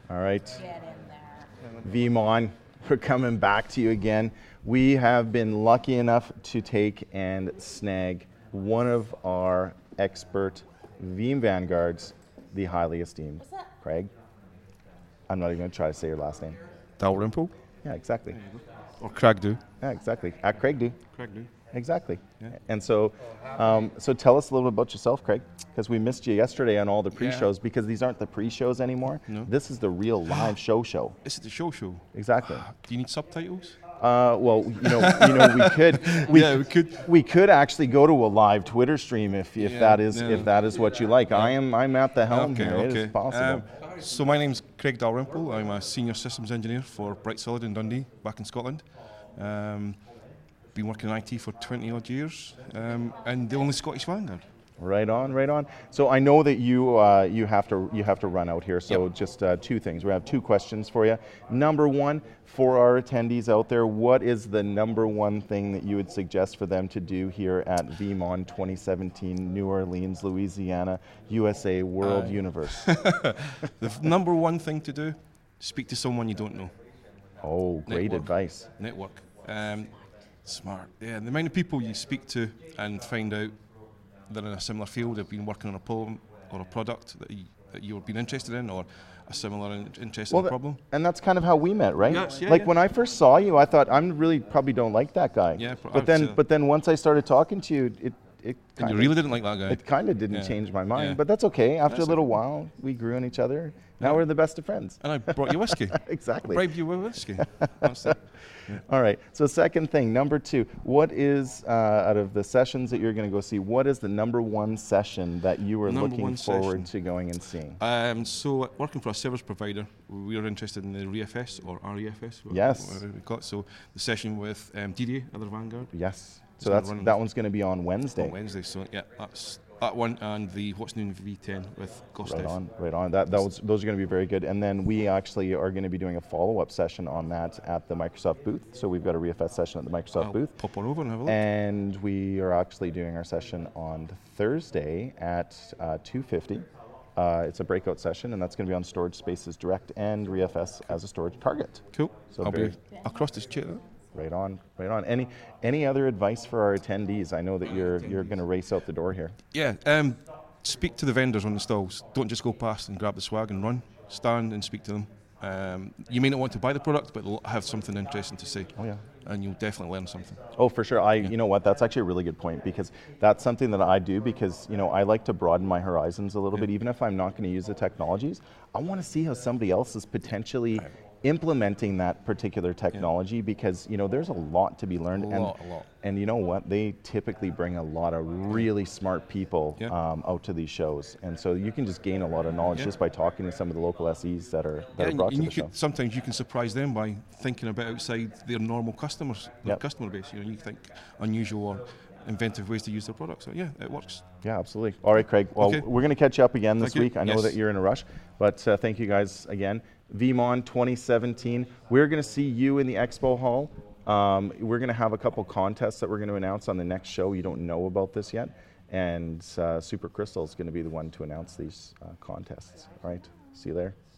All right. Get in there. VeeamON, we're coming back to you again. We have been lucky enough to take and snag one of our expert Veeam Vanguards, the highly esteemed What's that? Craig. I'm not even going to try to say your last name. Dalrymple Yeah, exactly. or Cragdo. Yeah, exactly. At Craig do. Cragdo. Exactly. Yeah. And so, so tell us a little bit about yourself, Craig, because we missed you yesterday on all the pre-shows because these aren't the pre-shows anymore. No. This is the real live show. This is the show. Exactly. Do you need subtitles? Well, we could. Yeah, we could. We could actually go to a live Twitter stream if Yeah, that is no. if that is what you like. I'm at the helm here. It is possible. So my name's Craig Dalrymple. I'm a senior systems engineer for Bright Solid in Dundee, back in Scotland. Been working in IT for 20 odd years, and the only Scottish Vanguard. Right on, right on. So I know that you have to run out here. So just two things. We have two questions for you. Number one, for our attendees out there, what is the number one thing that you would suggest for them to do here at VeeamON 2017, New Orleans, Louisiana, USA, World Universe? The number one thing to do: speak to someone you don't know. Oh, great Network. advice. Network. Smart. Yeah, the amount of people you speak to and find out they're in a similar field, have been working on a problem or a product that you've been interested in, or a similar interest in a problem. And that's kind of how we met, right? Yes, yeah, like yeah. when I first saw you, I thought I'm really probably don't like that guy. Yeah, but then once I started talking to you, it And kind you of really didn't like that guy. it kind of didn't Yeah. change my mind. Yeah. But that's okay. After That's a little okay. while, we grew on each other. Now Yeah. we're the best of friends. And I brought you whiskey. Exactly. Bribed you with whiskey. That's it. All right. So second thing, number two, what is out of the sessions that you're going to go see? What is the number one session that you were Number looking one forward session. to going and seeing? So working for a service provider, we are interested in the REFS or REFS. Yes. Whatever we call it. So the session with DDA, other Vanguard, Yes. It's So gonna that's run that one's going to be on Wednesday. on Wednesday. So yeah, that's that one, and the What's New in V10 with Ghost Right Death. on, right on. Those are going to be very good. And then we actually are going to be doing a follow-up session on that at the Microsoft booth. So we've got a REFS session at the Microsoft I'll booth. pop on over and have a look. And we are actually doing our session on Thursday at 2:50. It's a breakout session, and that's going to be on Storage Spaces Direct and REFS as a storage target. Cool. So I'll very- be across this chair. Right on, right on. Any other advice for our attendees? I know that you're going to race out the door here. Yeah. Speak to the vendors on the stalls. Don't just go past and grab the swag and run. Stand and speak to them. You may not want to buy the product, but they'll have something interesting to say. Oh yeah. And you'll definitely learn something. Oh, for sure. You know what? That's actually a really good point because that's something that I do because, I like to broaden my horizons a little bit. Even if I'm not going to use the technologies, I want to see how somebody else is potentially implementing that particular technology because, there's a lot to be learned. A lot. And you know what? They typically bring a lot of really smart people Yeah. out to these shows. And so you can just gain a lot of knowledge Yeah. just by talking to some of the local SEs that are brought to the show. Sometimes you can surprise them by thinking about outside their normal customers, their Yep. customer base. You think unusual or inventive ways to use their products. So yeah, it works. Yeah, absolutely. All right, Craig. Well, Okay. we're going to catch you up again this Thank you. week. I know Yes. that you're in a rush, but thank you guys again. VeeamON 2017. We're going to see you in the expo hall. We're going to have a couple contests that we're going to announce on the next show. You don't know about this yet. And Super Crystal is going to be the one to announce these contests. All right. See you there.